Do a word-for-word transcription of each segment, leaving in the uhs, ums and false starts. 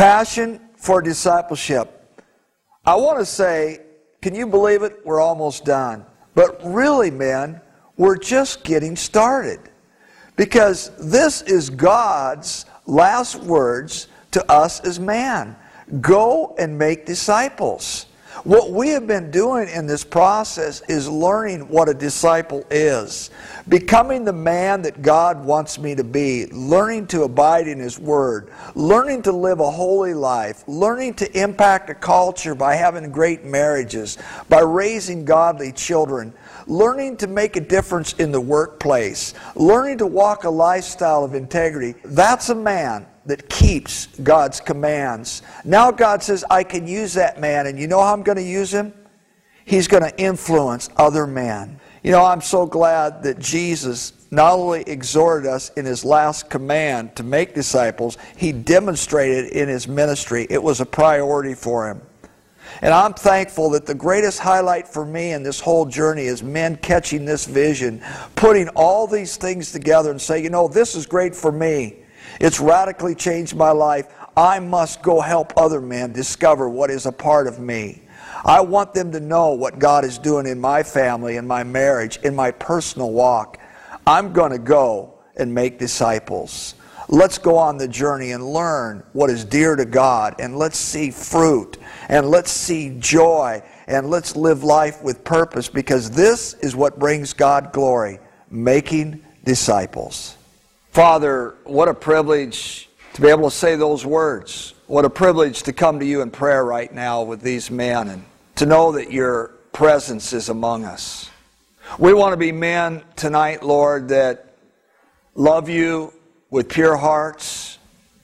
Passion for discipleship. I want to say, can you believe it? We're almost done. But really, men, we're just getting started. Because this is God's last words to us as man. Go and make disciples. What we have been doing in this process is learning what a disciple is. Becoming the man that God wants me to be. Learning to abide in His Word. Learning to live a holy life. Learning to impact a culture by having great marriages. By raising godly children. Learning to make a difference in the workplace. Learning to walk a lifestyle of integrity. That's a man that keeps God's commands. Now God says, I can use that man, and you know how I'm going to use him? He's going to influence other men. You know, I'm so glad that Jesus not only exhorted us in His last command to make disciples, He demonstrated in His ministry. It was a priority for Him. And I'm thankful that the greatest highlight for me in this whole journey is men catching this vision, putting all these things together and say, you know, this is great for me. It's radically changed my life. I must go help other men discover what is a part of me. I want them to know what God is doing in my family, in my marriage, in my personal walk. I'm going to go and make disciples. Let's go on the journey and learn what is dear to God, and let's see fruit, and let's see joy, and let's live life with purpose, because this is what brings God glory, making disciples. Father, what a privilege to be able to say those words. What a privilege to come to You in prayer right now with these men and to know that Your presence is among us. We want to be men tonight, Lord, that love You with pure hearts,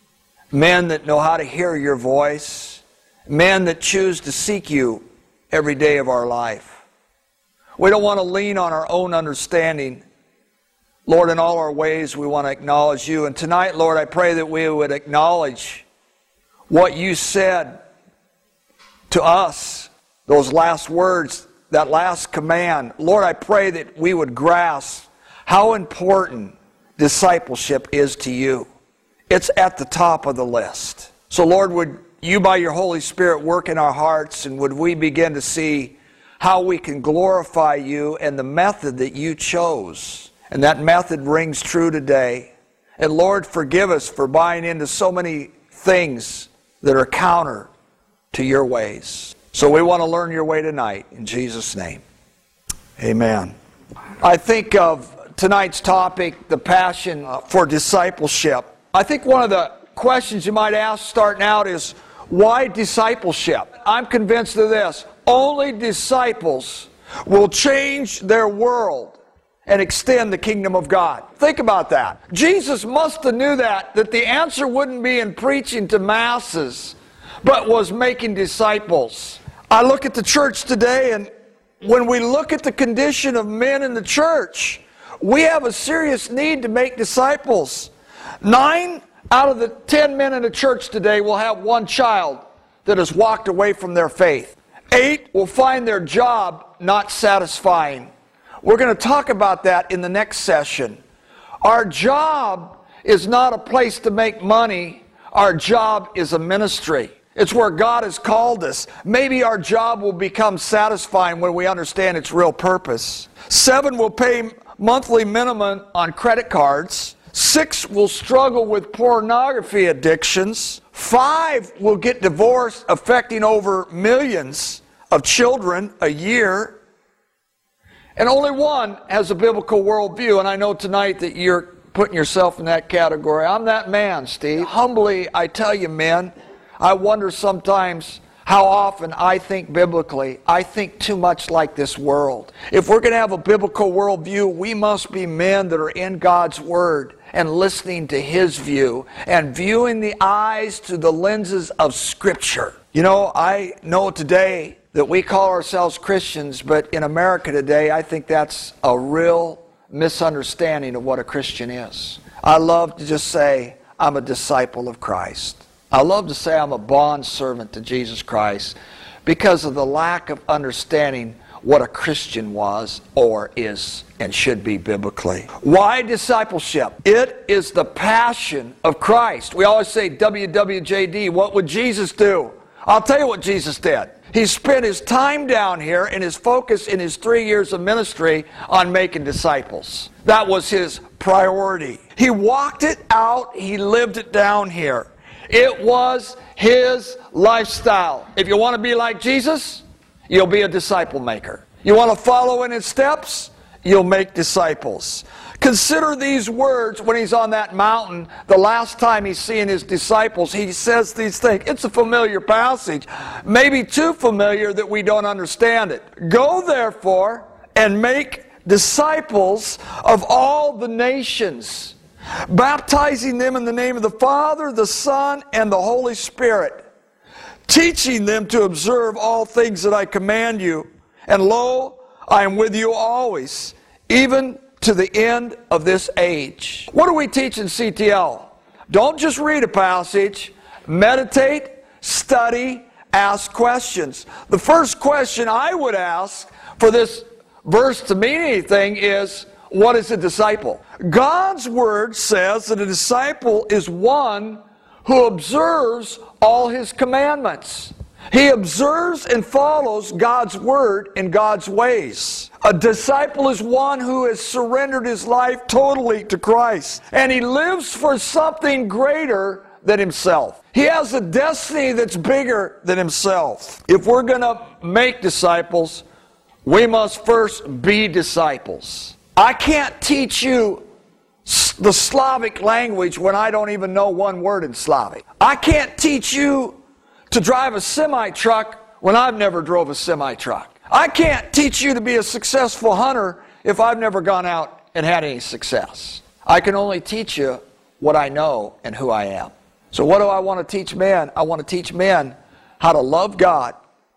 men that know how to hear Your voice, men that choose to seek You every day of our life. We don't want to lean on our own understanding. Lord, in all our ways, we want to acknowledge You. And tonight, Lord, I pray that we would acknowledge what You said to us, those last words, that last command. Lord, I pray that we would grasp how important discipleship is to You. It's at the top of the list. So, Lord, would You, by Your Holy Spirit, work in our hearts, and would we begin to see how we can glorify You and the method that You chose. And that method rings true today. And Lord, forgive us for buying into so many things that are counter to Your ways. So we want to learn Your way tonight, in Jesus' name. Amen. I think of tonight's topic, the passion for discipleship. I think one of the questions you might ask starting out is, why discipleship? I'm convinced of this. Only disciples will change their world and extend the kingdom of God. Think about that. Jesus must have knew that, that the answer wouldn't be in preaching to masses, but was making disciples. I look at the church today, and when we look at the condition of men in the church, we have a serious need to make disciples. Nine out of the ten men in the church today will have one child that has walked away from their faith. Eight will find their job not satisfying. We're going to talk about that in the next session. Our job is not a place to make money. Our job is a ministry. It's where God has called us. Maybe our job will become satisfying when we understand its real purpose. Seven will pay monthly minimum on credit cards. Six will struggle with pornography addictions. Five will get divorced, affecting over millions of children a year. And only one has a biblical worldview, and I know tonight that you're putting yourself in that category. I'm that man, Steve. Humbly, I tell you, men, I wonder sometimes how often I think biblically. I think too much like this world. If we're going to have a biblical worldview, we must be men that are in God's Word and listening to His view and viewing the eyes through the lenses of Scripture. You know, I know today that we call ourselves Christians, but in America today, I think that's a real misunderstanding of what a Christian is. I love to just say, I'm a disciple of Christ. I love to say I'm a bond servant to Jesus Christ because of the lack of understanding what a Christian was or is and should be biblically. Why discipleship? It is the passion of Christ. We always say W W J D, what would Jesus do? I'll tell you what Jesus did. He spent his time down here and his focus in his three years of ministry on making disciples. That was his priority. He walked it out. He lived it down here. It was his lifestyle. If you want to be like Jesus, you'll be a disciple maker. You want to follow in his steps, you'll make disciples. Consider these words when he's on that mountain. The last time he's seeing his disciples, he says these things. It's a familiar passage, maybe too familiar that we don't understand it. Go therefore and make disciples of all the nations, baptizing them in the name of the Father, the Son, and the Holy Spirit, teaching them to observe all things that I command you. And lo, I am with you always, even to the end of this age. What do we teach in C T L? Don't just read a passage. Meditate, study, ask questions. The first question I would ask for this verse to mean anything is, what is a disciple? God's Word says that a disciple is one who observes all His commandments. He observes and follows God's Word and God's ways. A disciple is one who has surrendered his life totally to Christ, and he lives for something greater than himself. He has a destiny that's bigger than himself. If we're going to make disciples, we must first be disciples. I can't teach you the Slavic language when I don't even know one word in Slavic. I can't teach you to drive a semi-truck when I've never drove a semi-truck. I can't teach you to be a successful hunter if I've never gone out and had any success. I can only teach you what I know and who I am. So what do I want to teach men? I want to teach men how to love God,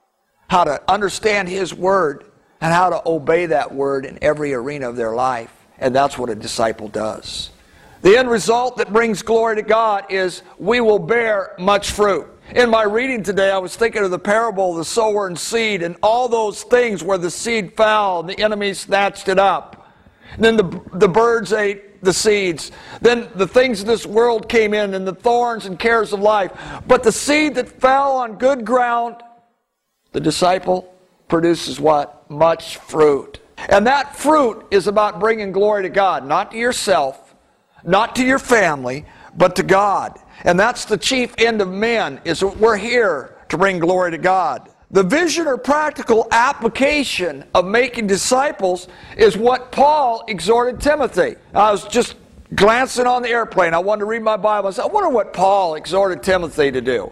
how to understand His Word, and how to obey that Word in every arena of their life. And that's what a disciple does. The end result that brings glory to God is we will bear much fruit. In my reading today, I was thinking of the parable of the sower and seed and all those things where the seed fell and the enemy snatched it up. And then the, the birds ate the seeds. Then the things of this world came in and the thorns and cares of life. But the seed that fell on good ground, the disciple produces what? Much fruit. And that fruit is about bringing glory to God, not to yourself, not to your family, but to God. And that's the chief end of men, is that we're here to bring glory to God. The vision or practical application of making disciples is what Paul exhorted Timothy. I was just glancing on the airplane. I wanted to read my Bible. I said, I wonder what Paul exhorted Timothy to do.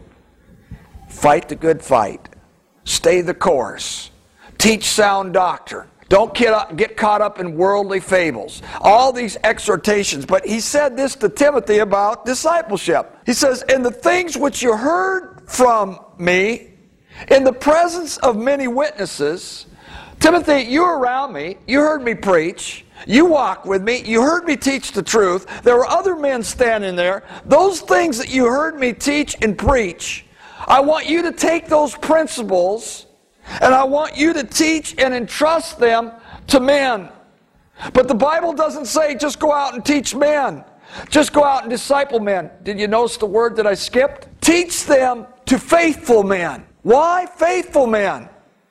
Fight the good fight. Stay the course. Teach sound doctrine. Don't get, get caught up in worldly fables. All these exhortations. But he said this to Timothy about discipleship. He says, in the things which you heard from me, in the presence of many witnesses, Timothy, you were around me. You heard me preach. You walked with me. You heard me teach the truth. There were other men standing there. Those things that you heard me teach and preach, I want you to take those principles and I want you to teach and entrust them to men. But the Bible doesn't say just go out and teach men. Just go out and disciple men. Did you notice the word that I skipped? Teach them to faithful men. Why faithful men?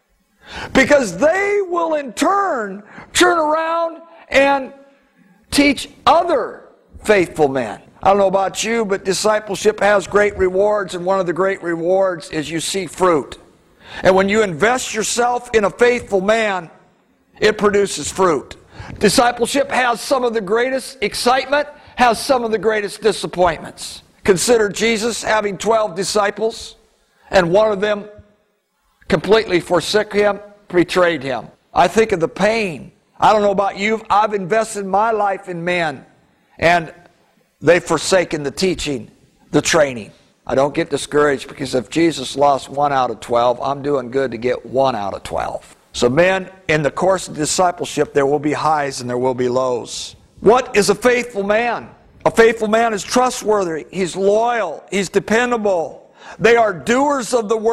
Because they will in turn turn around and teach other faithful men. I don't know about you, but discipleship has great rewards, and one of the great rewards is you see fruit. And when you invest yourself in a faithful man, it produces fruit. Discipleship has some of the greatest excitement, has some of the greatest disappointments. Consider Jesus having twelve disciples, and one of them completely forsook him, betrayed him. I think of the pain. I don't know about you, I've invested my life in men, and they've forsaken the teaching, the training. I don't get discouraged, because if Jesus lost one out of twelve, I'm doing good to get one out of twelve. So men, in the course of discipleship, there will be highs and there will be lows. What is a faithful man? A faithful man is trustworthy. He's loyal. He's dependable. They are doers of the word.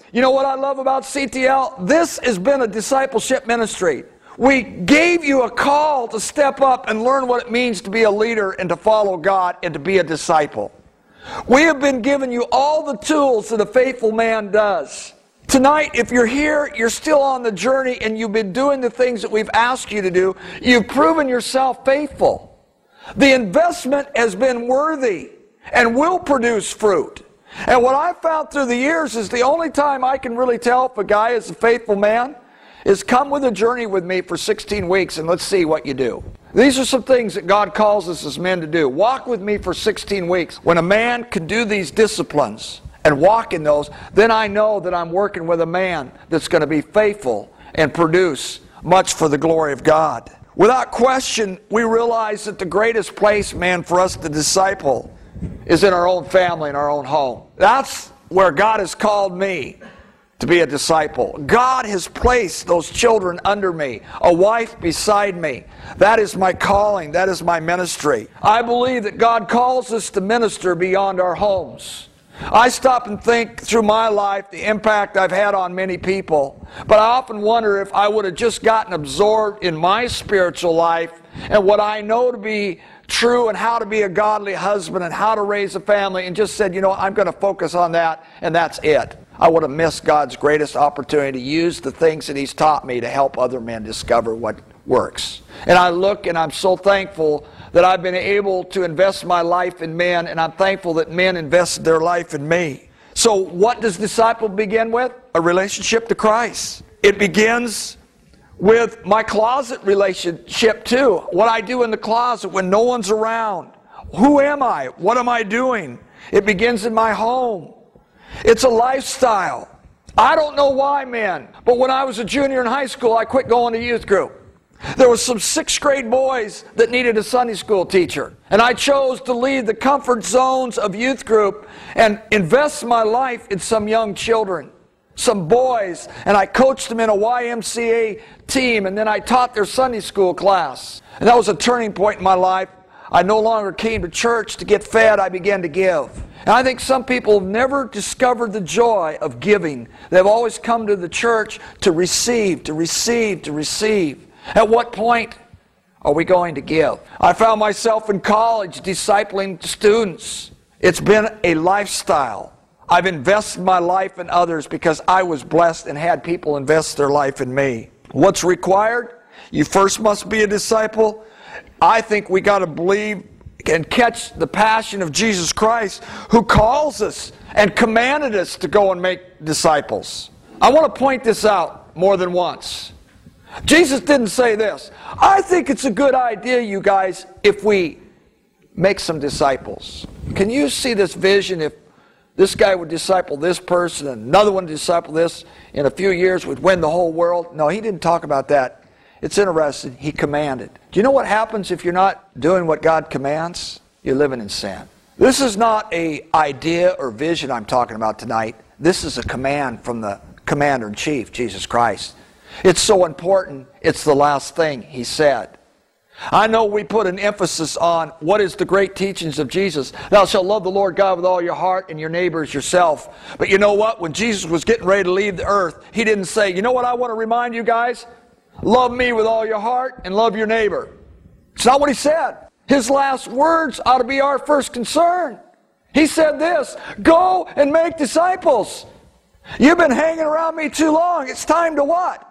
You know what I love about C T L? This has been a discipleship ministry. We gave you a call to step up and learn what it means to be a leader and to follow God and to be a disciple. We have been giving you all the tools that a faithful man does. Tonight, if you're here, you're still on the journey and you've been doing the things that we've asked you to do, you've proven yourself faithful. The investment has been worthy and will produce fruit. And what I've found through the years is the only time I can really tell if a guy is a faithful man is come with a journey with me for sixteen weeks and let's see what you do. These are some things that God calls us as men to do. Walk with me for sixteen weeks. When a man can do these disciplines and walk in those, then I know that I'm working with a man that's going to be faithful and produce much for the glory of God. Without question, we realize that the greatest place, man, for us to disciple is in our own family, in our own home. That's where God has called me to be a disciple. God has placed those children under me, a wife beside me. That is my calling. That is my ministry. I believe that God calls us to minister beyond our homes. I stop and think through my life the impact I've had on many people, but I often wonder if I would have just gotten absorbed in my spiritual life and what I know to be true and how to be a godly husband and how to raise a family and just said, you know, I'm going to focus on that and that's it. I would have missed God's greatest opportunity to use the things that He's taught me to help other men discover what works. And I look and I'm so thankful that I've been able to invest my life in men, and I'm thankful that men invested their life in me. So what does disciple begin with? A relationship to Christ. It begins with my closet relationship too. What I do in the closet when no one's around. Who am I? What am I doing? It begins in my home. It's a lifestyle. I don't know why, men, but when I was a junior in high school, I quit going to youth group. There were some sixth grade boys that needed a Sunday school teacher. And I chose to leave the comfort zones of youth group and invest my life in some young children, some boys. And I coached them in a Y M C A team, and then I taught their Sunday school class. And that was a turning point in my life. I no longer came to church to get fed. I began to give. And I think some people have never discovered the joy of giving. They've always come to the church to receive, to receive, to receive. At what point are we going to give? I found myself in college discipling students. It's been a lifestyle. I've invested my life in others because I was blessed and had people invest their life in me. What's required? You first must be a disciple. I think we got to believe and catch the passion of Jesus Christ, who calls us and commanded us to go and make disciples. I want to point this out more than once. Jesus didn't say this. I think it's a good idea, you guys, if we make some disciples. Can you see this vision? If this guy would disciple this person and another one would disciple this, in a few years would win the whole world? No, he didn't talk about that. It's interesting. He commanded. Do you know what happens if you're not doing what God commands? You're living in sin. This is not an idea or vision I'm talking about tonight. This is a command from the Commander-in-Chief, Jesus Christ. It's so important, it's the last thing He said. I know we put an emphasis on what is the great teachings of Jesus. Thou shalt love the Lord God with all your heart and your neighbor as yourself. But you know what? When Jesus was getting ready to leave the earth, He didn't say, you know what I want to remind you guys? Love me with all your heart and love your neighbor. It's not what He said. His last words ought to be our first concern. He said this, go and make disciples. You've been hanging around me too long. It's time to what?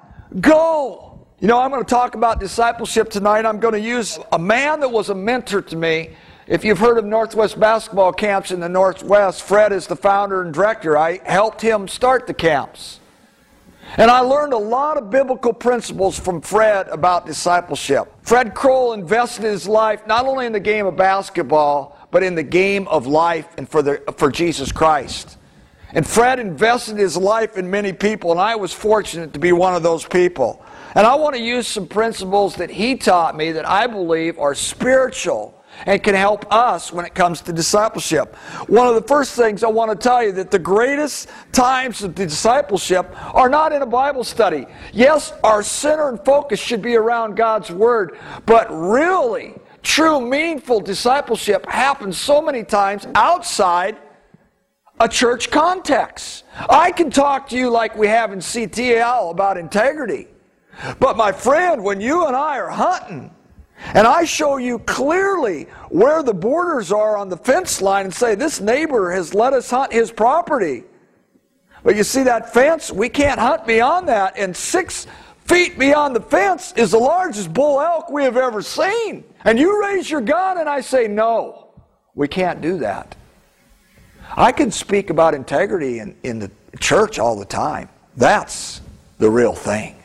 Go. You know, I'm going to talk about discipleship tonight. I'm going to use a man that was a mentor to me. If you've heard of Northwest basketball camps in the Northwest, Fred is the founder and director. I helped him start the camps. And I learned a lot of biblical principles from Fred about discipleship. Fred Kroll invested his life not only in the game of basketball, but in the game of life and for, the, for Jesus Christ. And Fred invested his life in many people, and I was fortunate to be one of those people. And I want to use some principles that he taught me that I believe are spiritual and can help us when it comes to discipleship. One of the first things I want to tell you that the greatest times of discipleship are not in a Bible study. Yes, our center and focus should be around God's Word, but really, true, meaningful discipleship happens so many times outside a church context. I can talk to you like we have in C T L about integrity. But my friend, when you and I are hunting, and I show you clearly where the borders are on the fence line and say, this neighbor has let us hunt his property. But you see that fence? We can't hunt beyond that. And six feet beyond the fence is the largest bull elk we have ever seen. And you raise your gun and I say, no, we can't do that. I can speak about integrity in, in the church all the time. That's the real thing.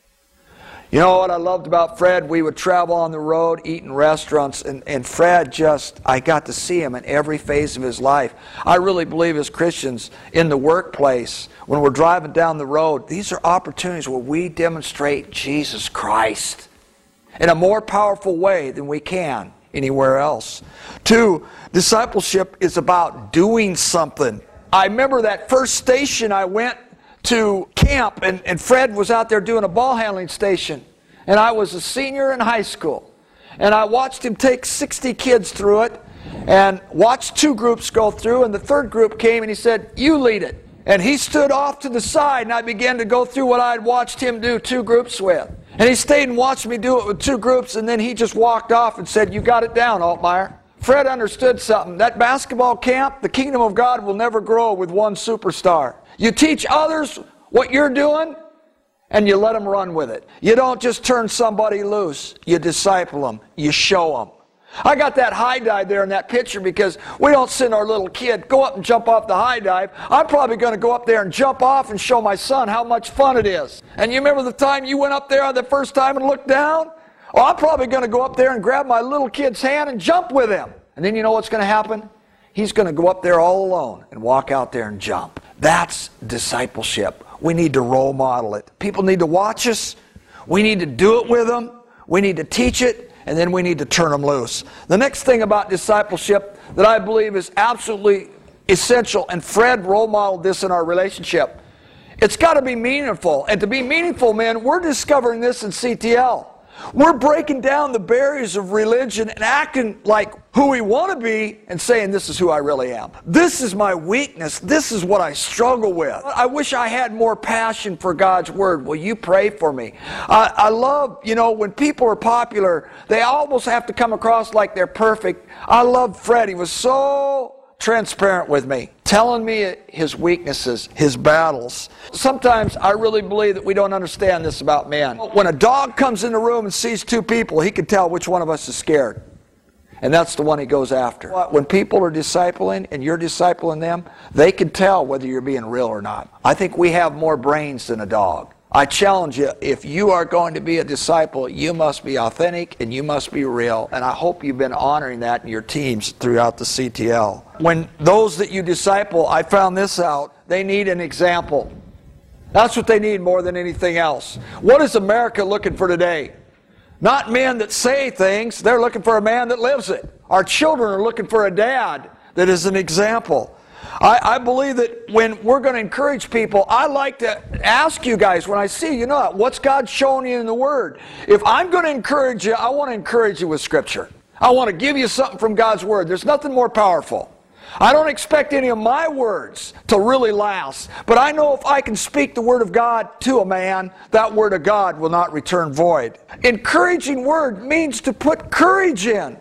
You know what I loved about Fred? We would travel on the road, eat in restaurants, and, and Fred just, I got to see him in every phase of his life. I really believe as Christians in the workplace, when we're driving down the road, these are opportunities where we demonstrate Jesus Christ in a more powerful way than we can anywhere else. Two, discipleship is about doing something. I remember that first station I went to camp, and, and Fred was out there doing a ball handling station. And I was a senior in high school. And I watched him take sixty kids through it, and watched two groups go through, and the third group came and he said, you lead it. And he stood off to the side, and I began to go through what I had watched him do two groups with. And he stayed and watched me do it with two groups, and then he just walked off and said, you got it down, Altmaier. Fred understood something. That basketball camp, the kingdom of God will never grow with one superstar. You teach others what you're doing, and you let them run with it. You don't just turn somebody loose. You disciple them. You show them. I got that high dive there in that picture because we don't send our little kid, go up and jump off the high dive. I'm probably going to go up there and jump off and show my son how much fun it is. And you remember the time you went up there the first time and looked down? Oh, I'm probably going to go up there and grab my little kid's hand and jump with him. And then you know what's going to happen? He's going to go up there all alone and walk out there and jump. That's discipleship. We need to role model it. People need to watch us. We need to do it with them. We need to teach it. And then we need to turn them loose. The next thing about discipleship that I believe is absolutely essential, and Fred role modeled this in our relationship, it's got to be meaningful. And to be meaningful, man, we're discovering this in C T L. We're breaking down the barriers of religion and acting like who we want to be and saying, this is who I really am. This is my weakness. This is what I struggle with. I wish I had more passion for God's Word. Will you pray for me? I, I love, you know, when people are popular, they almost have to come across like they're perfect. I love Fred. He was so transparent with me, telling me his weaknesses, his battles. Sometimes I really believe that we don't understand this about man. When a dog comes in the room and sees two people, he can tell which one of us is scared. And that's the one he goes after. When people are discipling and you're discipling them, they can tell whether you're being real or not. I think we have more brains than a dog. I challenge you, if you are going to be a disciple, you must be authentic and you must be real. And I hope you've been honoring that in your teams throughout the C T L. When those that you disciple, I found this out, they need an example. That's what they need more than anything else. What is America looking for today? Not men that say things, they're looking for a man that lives it. Our children are looking for a dad that is an example. I, I believe that when we're going to encourage people, I like to ask you guys, when I see, you know, what's God showing you in the Word? If I'm going to encourage you, I want to encourage you with Scripture. I want to give you something from God's Word. There's nothing more powerful. I don't expect any of my words to really last, but I know if I can speak the Word of God to a man, that Word of God will not return void. Encouraging word means to put courage in.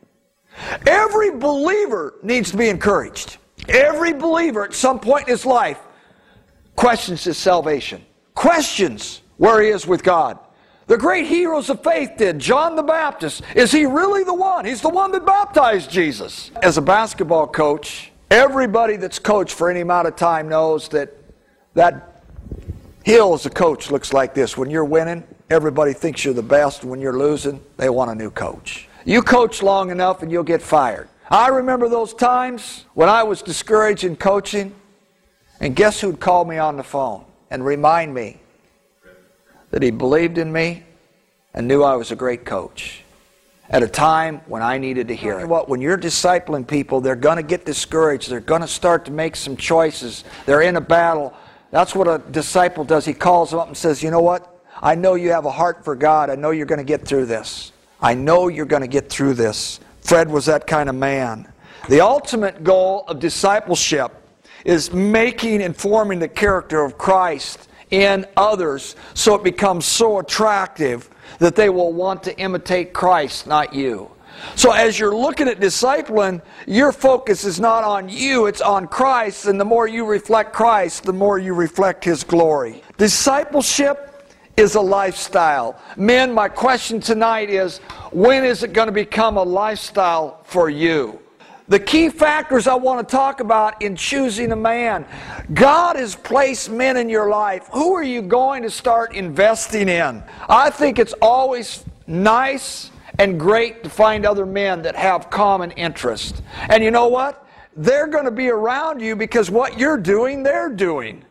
Every believer needs to be encouraged. Every believer at some point in his life questions his salvation, questions where he is with God. The great heroes of faith did. John the Baptist, is he really the one? He's the one that baptized Jesus. As a basketball coach, everybody that's coached for any amount of time knows that that hill as a coach looks like this. When you're winning, everybody thinks you're the best. When you're losing, they want a new coach. You coach long enough and you'll get fired. I remember those times when I was discouraged in coaching, and guess who'd call me on the phone and remind me that he believed in me and knew I was a great coach at a time when I needed to hear it. What, when you're discipling people, they're going to get discouraged. They're going to start to make some choices. They're in a battle. That's what a disciple does. He calls them up and says, you know what? I know you have a heart for God. I know you're going to get through this. I know you're going to get through this. Fred was that kind of man. The ultimate goal of discipleship is making and forming the character of Christ in others so it becomes so attractive that they will want to imitate Christ, not you. So as you're looking at discipling, your focus is not on you, it's on Christ, and the more you reflect Christ, the more you reflect His glory. Discipleship is a lifestyle. Men, my question tonight is, when is it going to become a lifestyle for you? The key factors I want to talk about in choosing a man. God has placed men in your life. Who are you going to start investing in? I think it's always nice and great to find other men that have common interest. And you know what? They're going to be around you because what you're doing, they're doing.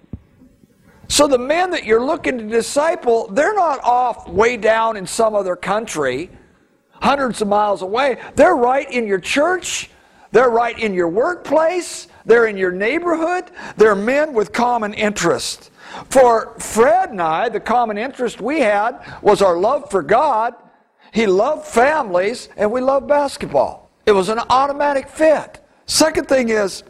So the men that you're looking to disciple, they're not off way down in some other country, hundreds of miles away. They're right in your church. They're right in your workplace. They're in your neighborhood. They're men with common interest. For Fred and I, the common interest we had was our love for God. He loved families, and we loved basketball. It was an automatic fit. Second thing is,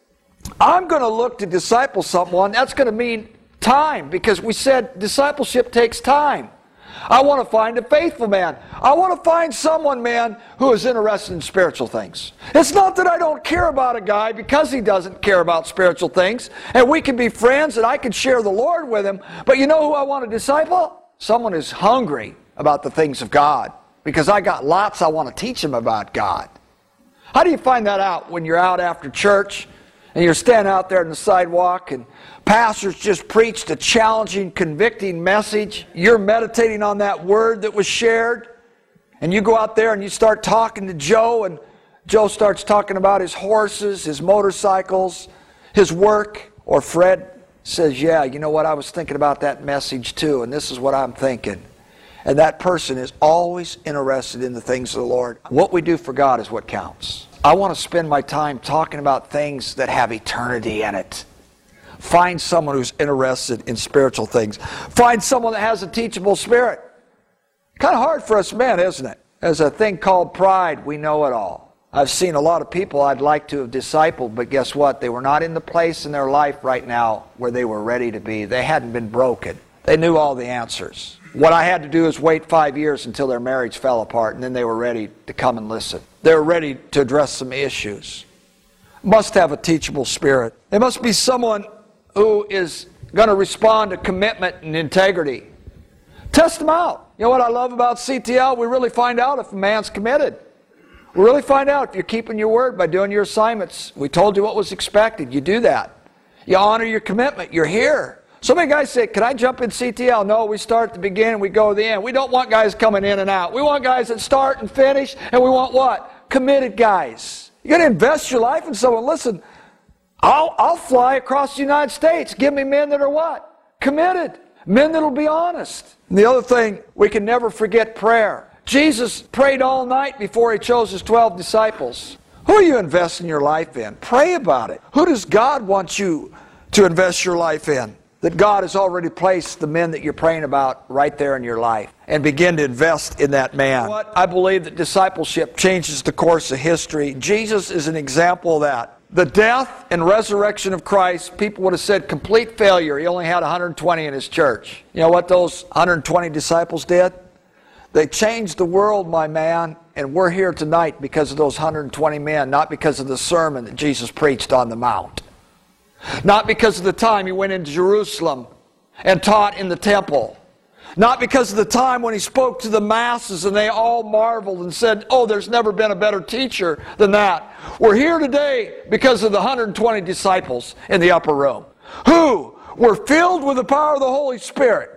I'm going to look to disciple someone. That's going to mean time, because we said discipleship takes time. I want to find a faithful man. I want to find someone, man, who is interested in spiritual things. It's not that I don't care about a guy because he doesn't care about spiritual things, and we can be friends and I can share the Lord with him, but you know who I want to disciple? Someone who's hungry about the things of God, because I got lots I want to teach him about God. How do you find that out when you're out after church and you're standing out there on the sidewalk and pastors just preached a challenging, convicting message. You're meditating on that word that was shared. And you go out there and you start talking to Joe, and Joe starts talking about his horses, his motorcycles, his work. Or Fred says, yeah, you know what, I was thinking about that message too, and this is what I'm thinking. And that person is always interested in the things of the Lord. What we do for God is what counts. I want to spend my time talking about things that have eternity in it. Find someone who's interested in spiritual things. Find someone that has a teachable spirit. Kind of hard for us men, isn't it? There's a thing called pride. We know it all. I've seen a lot of people I'd like to have discipled, but guess what? They were not in the place in their life right now where they were ready to be. They hadn't been broken. They knew all the answers. What I had to do is wait five years until their marriage fell apart, and then they were ready to come and listen. They were ready to address some issues. Must have a teachable spirit. They must be someone who is going to respond to commitment and integrity. Test them out. You know what I love about C T L? We really find out if a man's committed. We really find out if you're keeping your word by doing your assignments. We told you what was expected. You do that. You honor your commitment. You're here. So many guys say, can I jump in C T L? No, we start at the beginning, we go to the end. We don't want guys coming in and out. We want guys that start and finish, and we want what? Committed guys. You got to invest your life in someone. Listen, I'll, I'll fly across the United States. Give me men that are what? Committed. Men that will be honest. And the other thing, we can never forget prayer. Jesus prayed all night before He chose His twelve disciples. Who are you investing your life in? Pray about it. Who does God want you to invest your life in? That God has already placed the men that you're praying about right there in your life. And begin to invest in that man. You know what? I believe that discipleship changes the course of history. Jesus is an example of that. The death and resurrection of Christ, people would have said complete failure. He only had one hundred twenty in His church. You know what those one hundred twenty disciples did? They changed the world, my man, and we're here tonight because of those one hundred twenty men, not because of the sermon that Jesus preached on the Mount. Not because of the time He went into Jerusalem and taught in the temple. Not because of the time when He spoke to the masses and they all marveled and said, oh, there's never been a better teacher than that. We're here today because of the one hundred twenty disciples in the upper room, who were filled with the power of the Holy Spirit,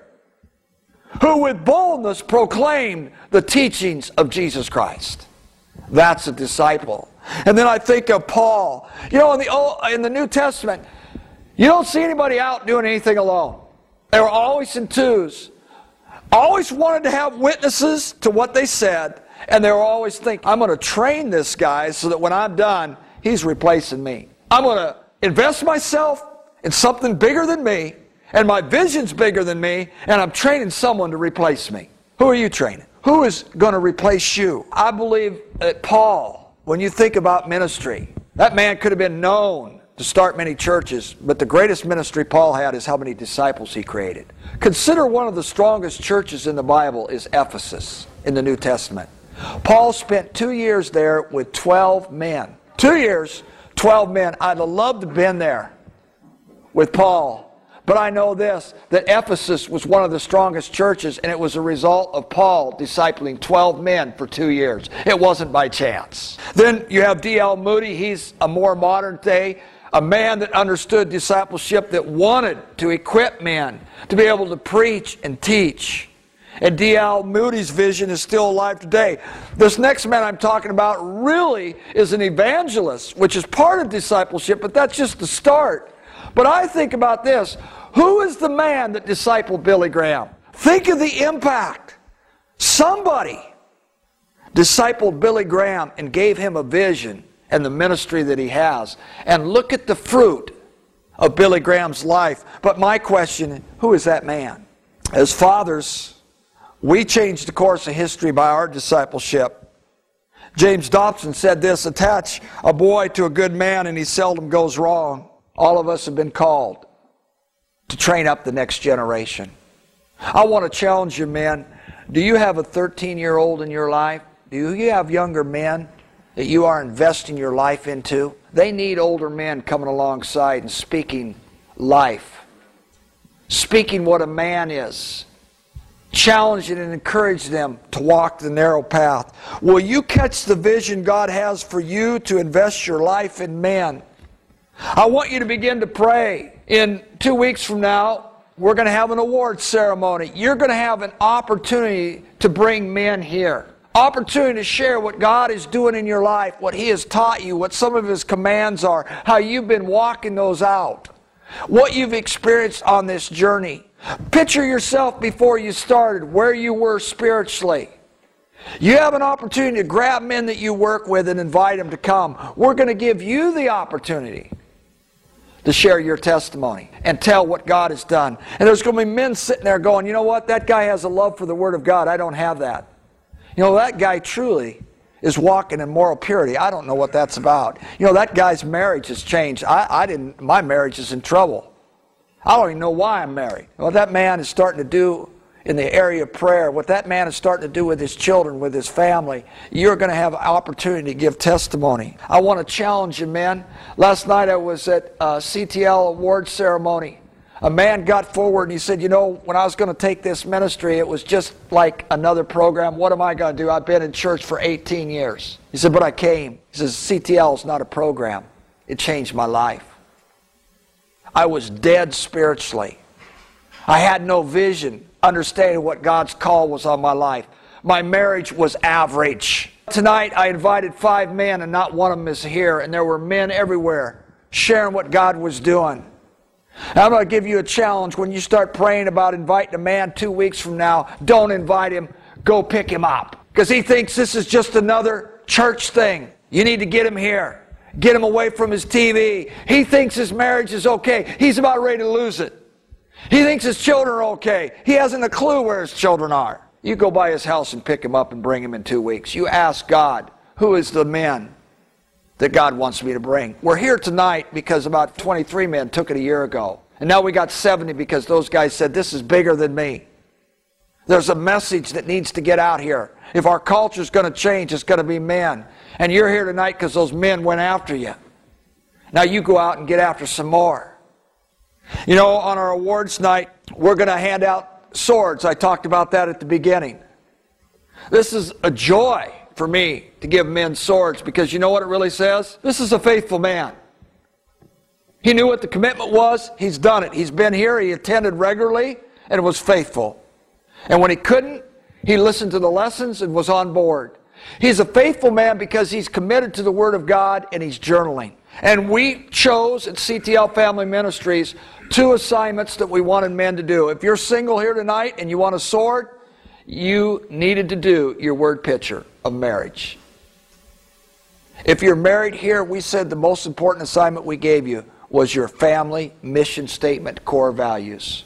who with boldness proclaimed the teachings of Jesus Christ. That's a disciple. And then I think of Paul. You know, in the Old, in the New Testament, you don't see anybody out doing anything alone. They were always in twos. Always wanted to have witnesses to what they said, and they were always thinking, I'm going to train this guy so that when I'm done, he's replacing me. I'm going to invest myself in something bigger than me, and my vision's bigger than me, and I'm training someone to replace me. Who are you training? Who is going to replace you? I believe that Paul, when you think about ministry, that man could have been known to start many churches, but the greatest ministry Paul had is how many disciples he created. Consider one of the strongest churches in the Bible is Ephesus in the New Testament. Paul spent two years there with twelve men. Two years, twelve men. I'd have loved to have been there with Paul. But I know this, that Ephesus was one of the strongest churches, and it was a result of Paul discipling twelve men for two years. It wasn't by chance. Then you have D L Moody. He's a more modern day, a man that understood discipleship, that wanted to equip men to be able to preach and teach. And D L Moody's vision is still alive today. This next man I'm talking about really is an evangelist, which is part of discipleship, but that's just the start. But I think about this. Who is the man that discipled Billy Graham? Think of the impact. Somebody discipled Billy Graham and gave him a vision and the ministry that he has. And look at the fruit of Billy Graham's life. But my question, who is that man? As fathers, we changed the course of history by our discipleship. James Dobson said this, attach a boy to a good man and he seldom goes wrong. All of us have been called to train up the next generation. I want to challenge you, men. Do you have a thirteen-year-old in your life? Do you have younger men that you are investing your life into? They need older men coming alongside and speaking life. Speaking what a man is. Challenging and encouraging them to walk the narrow path. Will you catch the vision God has for you to invest your life in men? I want you to begin to pray. In two weeks from now, we're going to have an awards ceremony. You're going to have an opportunity to bring men here. Opportunity to share what God is doing in your life, what He has taught you, what some of His commands are, how you've been walking those out, what you've experienced on this journey. Picture yourself before you started, where you were spiritually. You have an opportunity to grab men that you work with and invite them to come. We're going to give you the opportunity to share your testimony and tell what God has done. And there's going to be men sitting there going, you know what, that guy has a love for the Word of God. I don't have that. You know, that guy truly is walking in moral purity. I don't know what that's about. You know, that guy's marriage has changed. I, I didn't, my marriage is in trouble. I don't even know why I'm married. What that man is starting to do in the area of prayer, what that man is starting to do with his children, with his family, you're going to have an opportunity to give testimony. I want to challenge you, men. Last night I was at a C T L award ceremony. A man got forward and he said, you know, when I was going to take this ministry, it was just like another program. What am I going to do? I've been in church for eighteen years. He said, but I came. He says, C T L is not a program. It changed my life. I was dead spiritually. I had no vision, understanding what God's call was on my life. My marriage was average. Tonight I invited five men and not one of them is here, and there were men everywhere sharing what God was doing. And I'm going to give you a challenge. When you start praying about inviting a man two weeks from now, don't invite him, go pick him up. Because he thinks this is just another church thing. You need to get him here. Get him away from his T V. He thinks his marriage is okay. He's about ready to lose it. He thinks his children are okay. He hasn't a clue where his children are. You go by his house and pick him up and bring him in two weeks. You ask God, who is the men that God wants me to bring? We're here tonight because about twenty-three men took it a year ago. And now we got seventy because those guys said, this is bigger than me. There's a message that needs to get out here. If our culture is going to change, it's going to be men. And you're here tonight because those men went after you. Now you go out and get after some more. You know, on our awards night, we're going to hand out swords. I talked about that at the beginning. This is a joy for me to give men swords because you know what it really says? This is a faithful man. He knew what the commitment was. He's done it. He's been here. He attended regularly and was faithful. And when he couldn't, he listened to the lessons and was on board. He's a faithful man because he's committed to the Word of God and he's journaling. And we chose at C T L Family Ministries two assignments that we wanted men to do. If you're single here tonight and you want a sword, you needed to do your word picture of marriage. If you're married here, we said the most important assignment we gave you was your family mission statement, core values.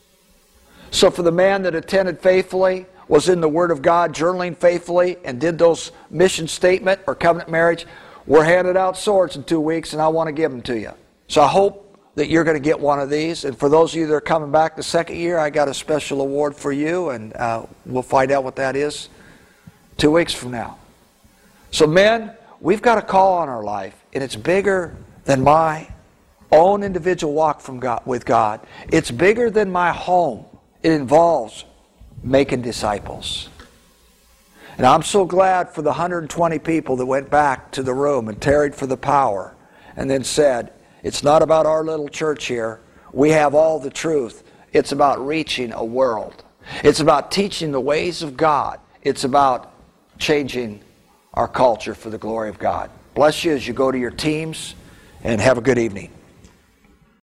So for the man that attended faithfully, was in the Word of God, journaling faithfully, and did those mission statement or covenant marriage, we're handing out swords in two weeks, and I want to give them to you. So I hope that you're going to get one of these. And for those of you that are coming back the second year, I got a special award for you, and uh, we'll find out what that is two weeks from now. So men, we've got a call on our life, and it's bigger than my own individual walk from God, with God. It's bigger than my home. It involves making disciples. And I'm so glad for the one hundred twenty people that went back to the room and tarried for the power and then said, it's not about our little church here. We have all the truth. It's about reaching a world. It's about teaching the ways of God. It's about changing our culture for the glory of God. Bless you as you go to your teams, and have a good evening.